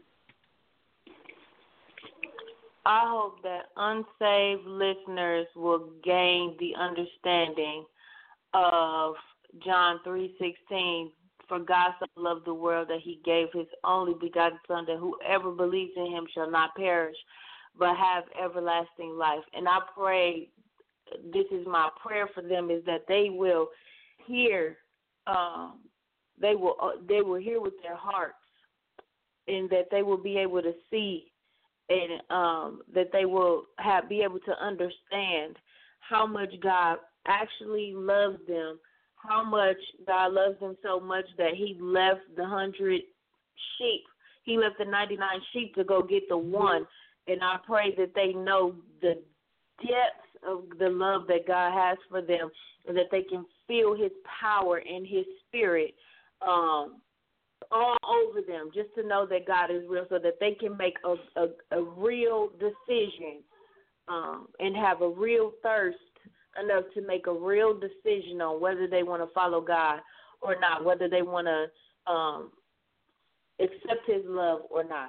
I hope that unsaved listeners will gain the understanding of John three sixteen. For God so loved the world that he gave his only begotten Son, that whoever believes in him shall not perish, but have everlasting life. And I pray, this is my prayer for them, is that they will hear, um, they will uh, they will hear with their hearts, and that they will be able to see, and um, that they will have be able to understand how much God actually loves them. How much God loves them so much that he left the hundred sheep. He left the ninety-nine sheep to go get the one. And I pray that they know the depth of the love that God has for them, and that they can feel his power and his spirit um, all over them, just to know that God is real, so that they can make a, a, a real decision um, and have a real thirst enough to make a real decision on whether they want to follow God or not, whether they want to um, accept his love or not.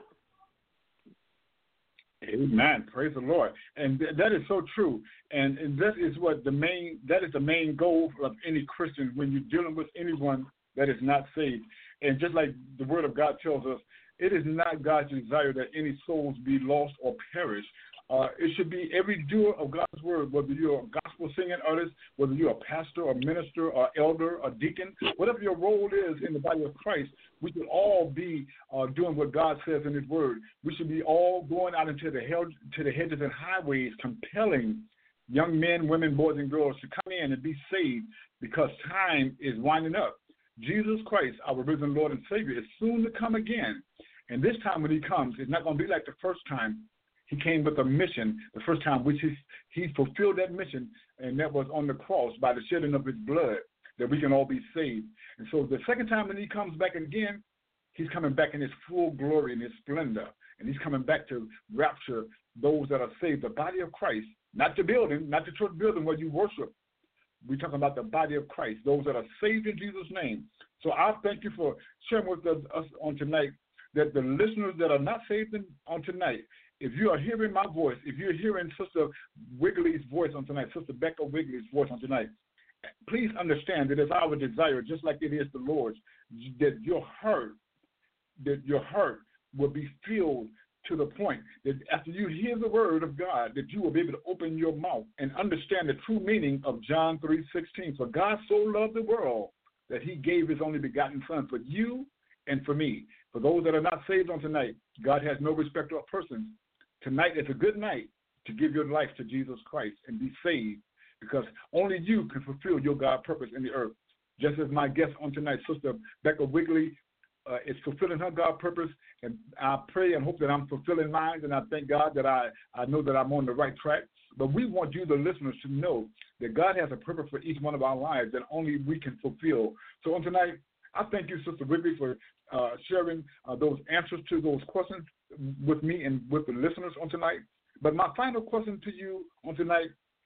Amen. Praise the Lord. And th- that is so true. And, and that is what the main, that is the main goal of any Christian when you're dealing with anyone that is not saved. And just like the Word of God tells us, it is not God's desire that any souls be lost or perish. Uh, it should be every doer of God's word, whether you're a gospel singing artist, whether you're a pastor or minister or elder or deacon, whatever your role is in the body of Christ, we should all be uh, doing what God says in his word. We should be all going out into the, hell, to the hedges and highways, compelling young men, women, boys, and girls to come in and be saved, because time is winding up. Jesus Christ, our risen Lord and Savior, is soon to come again. And this time when he comes, it's not going to be like the first time. He came with a mission the first time, which he, he fulfilled that mission, and that was on the cross by the shedding of his blood, that we can all be saved. And so the second time when he comes back again, he's coming back in his full glory and his splendor, and he's coming back to rapture those that are saved, the body of Christ, not the building, not the church building where you worship. We're talking about the body of Christ, those that are saved in Jesus' name. So I thank you for sharing with us on tonight that the listeners that are not saved in, on tonight, if you are hearing my voice, if you're hearing Sister Wigley's voice on tonight, Sister Becca Wigley's voice on tonight, please understand that it's our desire, just like it is the Lord's, that your heart, that your heart will be filled to the point that after you hear the word of God, that you will be able to open your mouth and understand the true meaning of John three sixteen. For God so loved the world that he gave his only begotten Son for you and for me. For those that are not saved on tonight, God has no respect of persons. Tonight is a good night to give your life to Jesus Christ and be saved, because only you can fulfill your God purpose in the earth. Just as my guest on tonight, Sister Becca Wigley, uh, is fulfilling her God purpose, and I pray and hope that I'm fulfilling mine, and I thank God that I, I know that I'm on the right track. But we want you, the listeners, to know that God has a purpose for each one of our lives that only we can fulfill. So on tonight, I thank you, Sister Wigley, for uh, sharing uh, those answers to those questions with me and with the listeners on tonight. But my final question to you on tonight is,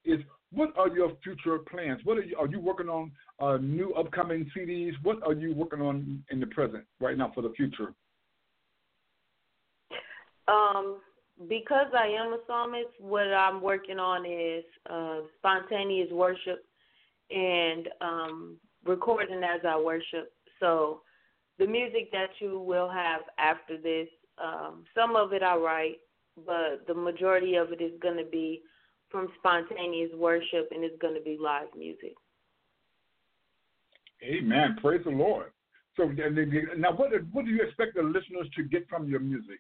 what are your future plans? What are you, are you working on uh, new upcoming C Ds? What are you working on in the present right now for the future? Um, because I am a psalmist, what I'm working on is uh, spontaneous worship and um, recording as I worship. So the music that you will have after this, um, some of it I write, but the majority of it is going to be from spontaneous worship, and it's going to be live music. Amen. Praise the Lord. So now, what, what do you expect the listeners to get from your music?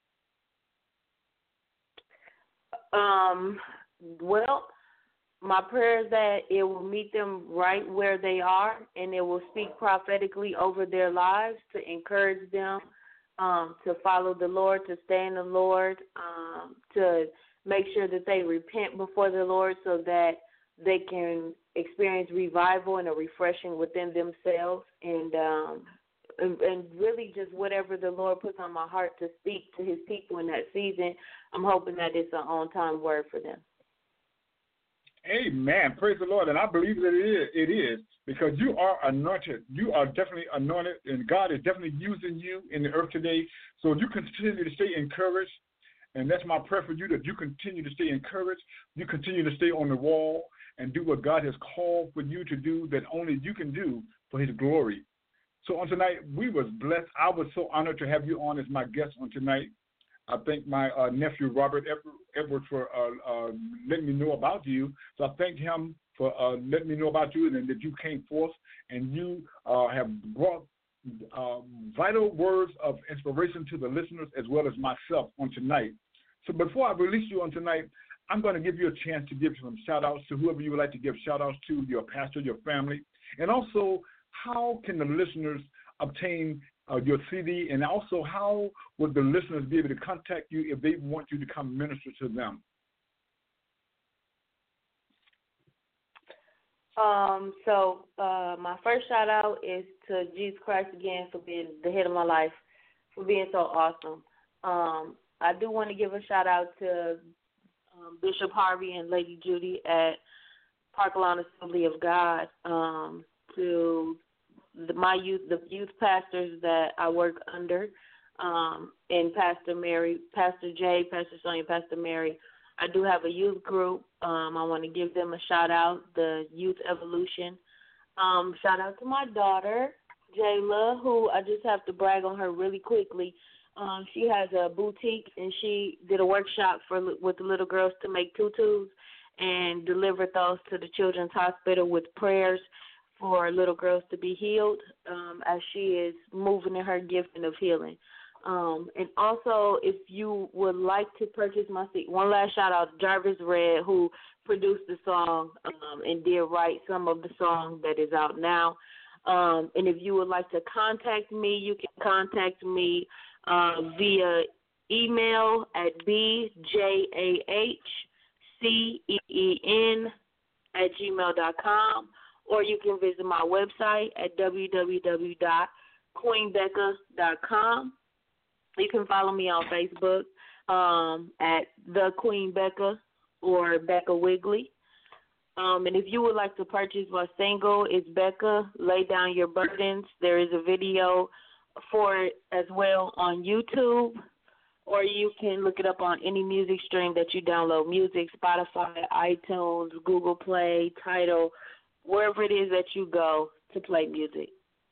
Um, well, my prayer is that it will meet them right where they are, and it will speak prophetically over their lives to encourage them um, to follow the Lord, to stay in the Lord, um, to make sure that they repent before the Lord so that they can experience revival and a refreshing within themselves, and um, and, and really just whatever the Lord puts on my heart to speak to his people in that season. I'm hoping that it's an on-time word for them. Amen. Praise the Lord. And I believe that it is, it is because you are anointed. You are definitely anointed, and God is definitely using you in the earth today. So you continue to stay encouraged, and that's my prayer for you, that you continue to stay encouraged. You continue to stay on the wall and do what God has called for you to do that only you can do for his glory. So on tonight, we was blessed. I was so honored to have you on as my guest on tonight. I thank my uh, nephew, Robert Edwards, for uh, uh, letting me know about you. So I thank him for uh, letting me know about you and that you came forth and you uh, have brought uh, vital words of inspiration to the listeners as well as myself on tonight. So before I release you on tonight, I'm going to give you a chance to give some shout-outs to whoever you would like to give shout-outs to, your pastor, your family, and also how can the listeners obtain uh, your C D, and also how would the listeners be able to contact you if they want you to come minister to them? Um, so uh, my first shout out is to Jesus Christ again for being the head of my life, for being so awesome. Um, I do want to give a shout out to um, Bishop Harvey and Lady Judy at Park Lawn Assembly of God, um, to the, my youth, the youth pastors that I work under, um, and Pastor Mary, Pastor Jay, Pastor Sonia, Pastor Mary. I do have a youth group. Um, I want to give them a shout out, the Youth Evolution. Um, shout out to my daughter, Jayla, who I just have to brag on her really quickly. Um, she has a boutique, and she did a workshop for with the little girls to make tutus and delivered those to the Children's Hospital with prayers for little girls to be healed, um, as she is moving in her gifting of healing. Um, and also, if you would like to purchase my C D, one last shout out to Jarvis Red, who produced the song um, and did write some of the song that is out now. Um, and if you would like to contact me, you can contact me uh, via email at b j a h c e e n at gmail dot com, or you can visit my website at w w w dot queen becca dot com. You can follow me on Facebook um, at The Queen Becca or Becca Wigley. Um, and if you would like to purchase my single, it's Becca, Lay Down Your Burdens. There is a video for it as well on YouTube, or you can look it up on any music stream that you download music, Spotify, iTunes, Google Play, Tidal, wherever it is that you go to play music.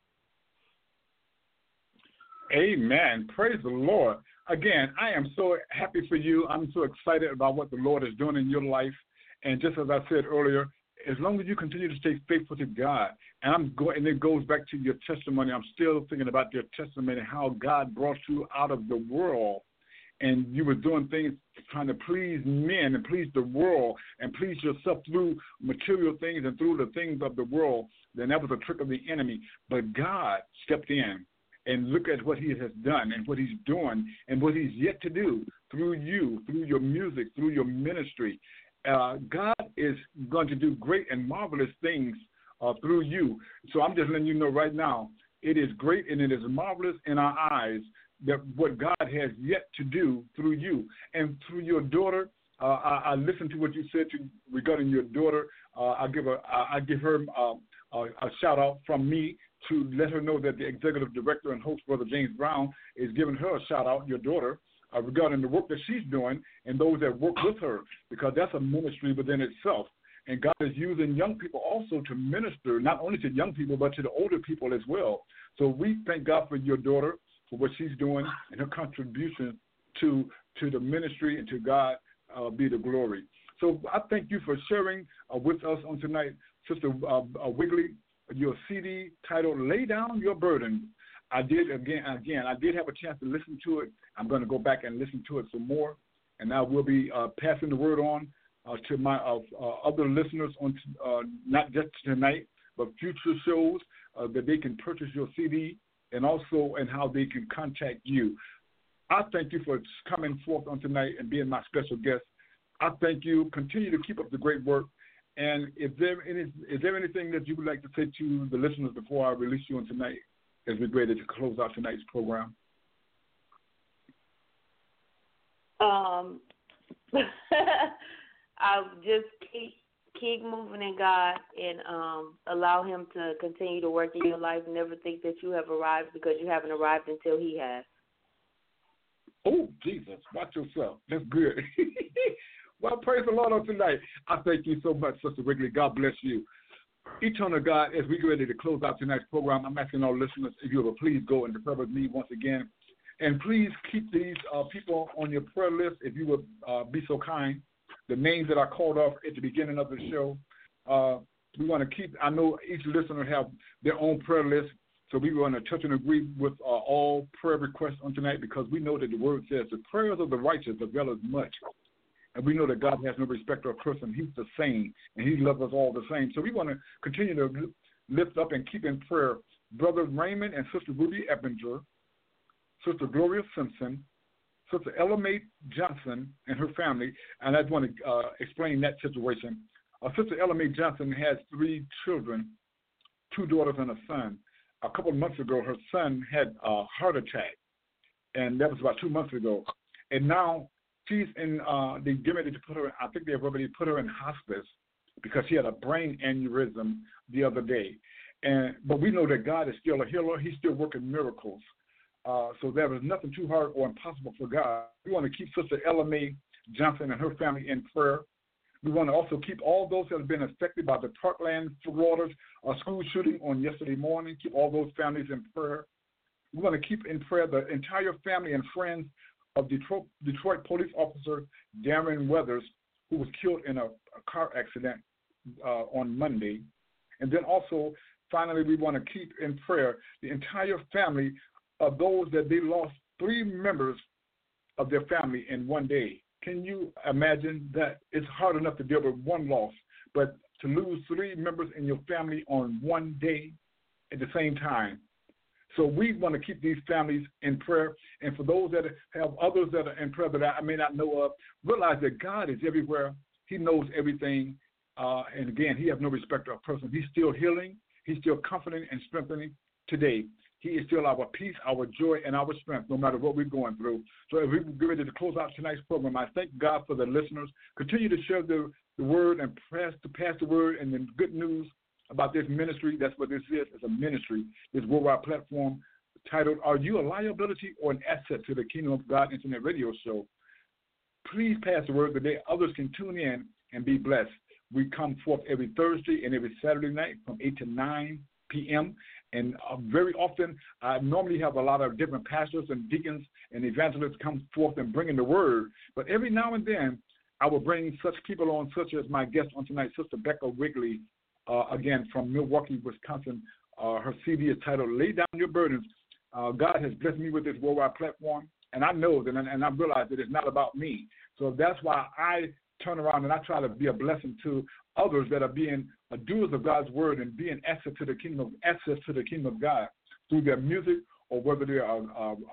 Amen. Praise the Lord. Again, I am so happy for you. I'm so excited about what the Lord is doing in your life. And just as I said earlier, as long as you continue to stay faithful to God, and I'm going, and it goes back to your testimony. I'm still thinking about your testimony, how God brought you out of the world, and you were doing things trying to please men and please the world and please yourself through material things and through the things of the world. Then that was a trick of the enemy. But God stepped in. And look at what he has done and what he's doing and what he's yet to do through you, through your music, through your ministry. Uh, God is going to do great and marvelous things uh, through you. So I'm just letting you know right now, it is great and it is marvelous in our eyes that what God has yet to do through you. And through your daughter, Uh, I, I listened to what you said to, regarding your daughter. Uh, I give a I, I give her uh, a, a shout out from me to let her know that the executive director and host, Brother James Brown, is giving her a shout out, your daughter, uh, regarding the work that she's doing and those that work with her, because that's a ministry within itself. And God is using young people also to minister, not only to young people, but to the older people as well. So we thank God for your daughter, for what she's doing and her contribution to to the ministry, and to God uh, be the glory. So I thank you for sharing uh, with us on tonight, Sister uh, uh, Wiggly, your C D titled "Lay Down Your Burden." I did again. Again, I did have a chance to listen to it. I'm going to go back and listen to it some more, and I will be uh, passing the word on uh, to my uh, uh, other listeners on uh, not just tonight, but future shows uh, that they can purchase your C D, and also and how they can contact you. I thank you for coming forth on tonight and being my special guest. I thank you. Continue to keep up the great work. And if there any, is there anything that you would like to say to the listeners before I release you on tonight, as we're ready to close out tonight's program? Um, I'll just keep keep moving in God, and um, allow Him to continue to work in your life. Never think that you have arrived, because you haven't arrived until He has. Oh, Jesus, watch yourself. That's good. Well, praise the Lord on tonight. I thank you so much, Sister Wiggly. God bless you. Eternal God, as we get ready to close out tonight's program, I'm asking our listeners if you will please go into prayer with me once again. And please keep these uh, people on your prayer list, if you would uh, be so kind. The names that I called off at the beginning of the show, uh, we want to keep, I know each listener have their own prayer list, so we want to touch and agree with uh, all prayer requests on tonight, because we know that the word says the prayers of the righteous avail as much. And we know that God has no respect of person. He's the same, and He loves us all the same. So we want to continue to lift up and keep in prayer Brother Raymond and Sister Ruby Eppinger, Sister Gloria Simpson, Sister Ella Mae Johnson and her family. And I just want to uh, explain that situation. Uh, Sister Ella Mae Johnson has three children, two daughters and a son. A couple of months ago, her son had a heart attack, and that was about two months ago. And now she's in, uh, they get ready to put her, I think they've already put her in hospice because she had a brain aneurysm the other day. And But we know that God is still a healer. He's still working miracles. Uh, so there is nothing too hard or impossible for God. We want to keep Sister Ella Mae Johnson and her family in prayer. We want to also keep all those that have been affected by the Parkland, Florida uh, school shooting on yesterday morning. Keep all those families in prayer. We want to keep in prayer the entire family and friends of Detroit, Detroit police officer Darren Weathers, who was killed in a, a car accident uh, on Monday. And then also, finally, we want to keep in prayer the entire family of those that they lost three members of their family in one day. Can you imagine that? It's hard enough to deal with one loss, but to lose three members in your family on one day at the same time. So we want to keep these families in prayer. And for those that have others that are in prayer that I may not know of, realize that God is everywhere. He knows everything. Uh, and again, He has no respect of person. He's still healing. He's still comforting and strengthening today. He is still our peace, our joy, and our strength, no matter what we're going through. So as we get ready to close out tonight's program, I thank God for the listeners. Continue to share the, the word and pass, to pass the word and the good news about this ministry. That's what this is. It's a ministry, this worldwide platform titled, Are You a Liability or an Asset to the Kingdom of God Internet Radio Show? Please pass the word that others can tune in and be blessed. We come forth every Thursday and every Saturday night from eight to nine p.m., and uh, very often, I normally have a lot of different pastors and deacons and evangelists come forth and bringing the word. But every now and then, I will bring such people on, such as my guest on tonight, Sister Becca Wiggly, uh, again from Milwaukee, Wisconsin. Uh, her C D is titled "Lay Down Your Burdens." Uh, God has blessed me with this worldwide platform, and I know that, and I realize that it's not about me. So that's why I turn around and I try to be a blessing to others that are being doers of God's word and being access to the kingdom, access to the kingdom of God through their music, or whether they're an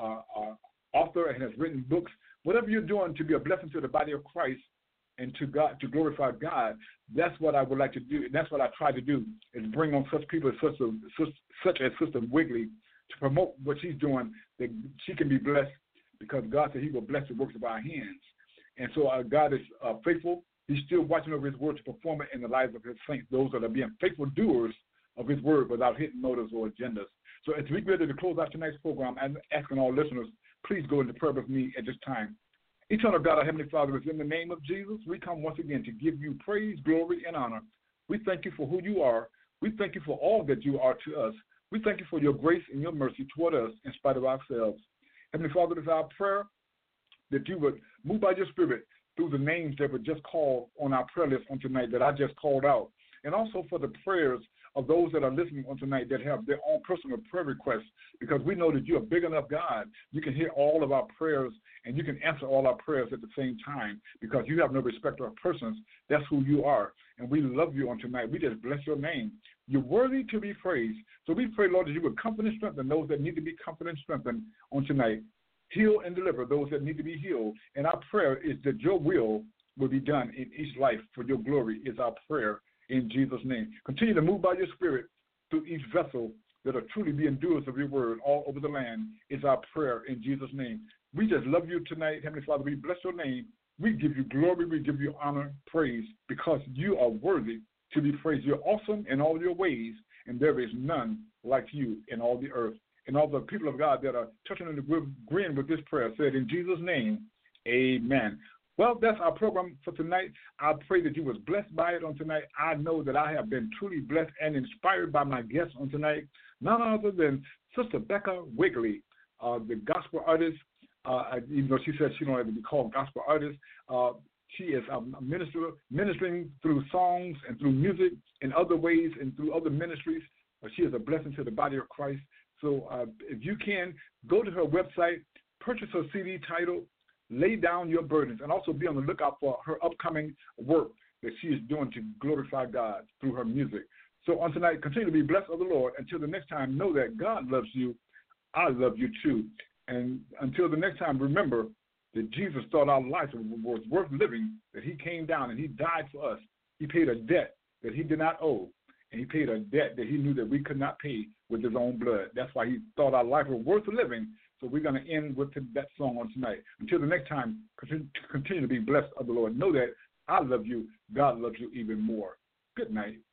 author and has written books. Whatever you're doing to be a blessing to the body of Christ and to God, to glorify God, that's what I would like to do. And that's what I try to do, is bring on such people as such, a, such, such as Sister Wiggly to promote what she's doing, that she can be blessed, because God said He will bless the works of our hands. And so uh, God is uh, faithful. He's still watching over his word to perform it in the lives of his saints, those that are being faithful doers of his word without hidden motives or agendas. So as we get ready to close out tonight's program, I'm asking all listeners, please go into prayer with me at this time. Eternal God, our Heavenly Father, is in the name of Jesus, we come once again to give you praise, glory, and honor. We thank you for who you are. We thank you for all that you are to us. We thank you for your grace and your mercy toward us in spite of ourselves. Heavenly Father, it is our prayer that you would move by your Spirit through the names that were just called on our prayer list on tonight that I just called out, and also for the prayers of those that are listening on tonight that have their own personal prayer requests, because we know that you're a big enough God. You can hear all of our prayers, and you can answer all our prayers at the same time, because you have no respect of persons. That's who you are, and we love you on tonight. We just bless your name. You're worthy to be praised. So we pray, Lord, that you would comfort and strengthen those that need to be comforted and strengthened on tonight. Heal and deliver those that need to be healed. And our prayer is that your will will be done in each life for your glory is our prayer in Jesus' name. Continue to move by your Spirit through each vessel that are truly being doers of your word all over the land is our prayer in Jesus' name. We just love you tonight, Heavenly Father. We bless your name. We give you glory. We give you honor, praise, because you are worthy to be praised. You're awesome in all your ways, and there is none like you in all the earth. And all the people of God that are touching and agreeing with this prayer said, in Jesus' name, amen. Well, that's our program for tonight. I pray that you was blessed by it on tonight. I know that I have been truly blessed and inspired by my guests on tonight, none other than Sister Becca Wigley, uh, the gospel artist. Uh, even though she said she don't have to be called gospel artist, uh, she is a minister, ministering through songs and through music in other ways and through other ministries. Uh, she is a blessing to the body of Christ. So uh, if you can, go to her website, purchase her C D titled Lay Down Your Burdens, and also be on the lookout for her upcoming work that she is doing to glorify God through her music. So on tonight, continue to be blessed of the Lord. Until the next time, know that God loves you. I love you too. And until the next time, remember that Jesus thought our life was worth living, that he came down and he died for us. He paid a debt that he did not owe, and he paid a debt that he knew that we could not pay with his own blood. That's why he thought our life was worth living. So we're going to end with that song on tonight. Until the next time, continue to be blessed of the Lord. Know that I love you. God loves you even more. Good night.